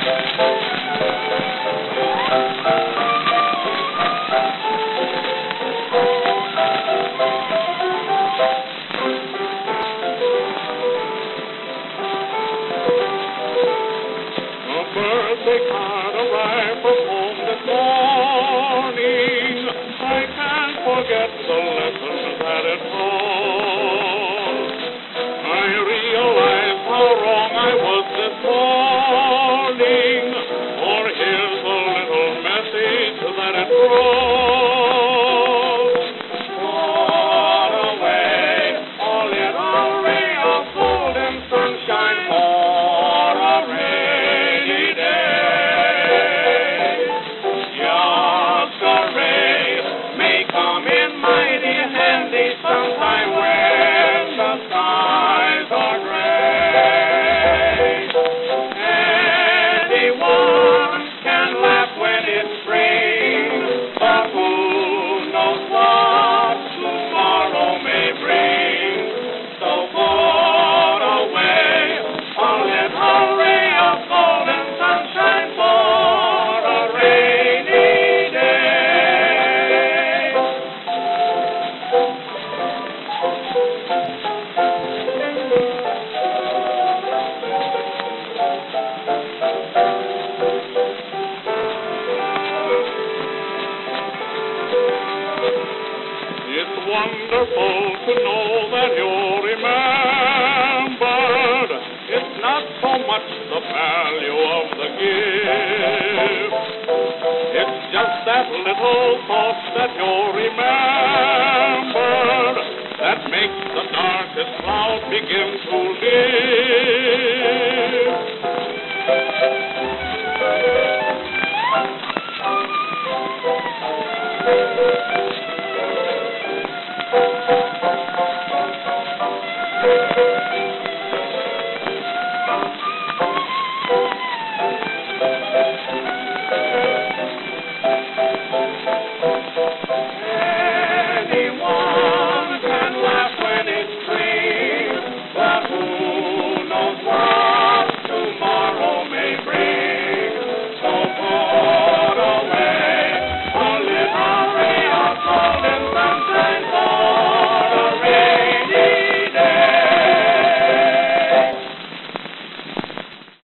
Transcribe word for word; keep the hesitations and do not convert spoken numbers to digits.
Birthday card arrived from home this morning. I can't forget the lesson that it taught. I realized how wrong I was this morning, for here's a little message that it brought. Far away, a little ray of golden sunshine for a rainy day. Just a ray may come in mighty handy sometime when the skies are gray. Anyone can laugh when it springs, but who knows what tomorrow may bring? So put away a little ray of golden sunshine for a rainy day. It's wonderful to know that you're remembered. It's not so much the value of the gift. It's just that little thought that you're remembered that makes the darkest cloud begin to lift.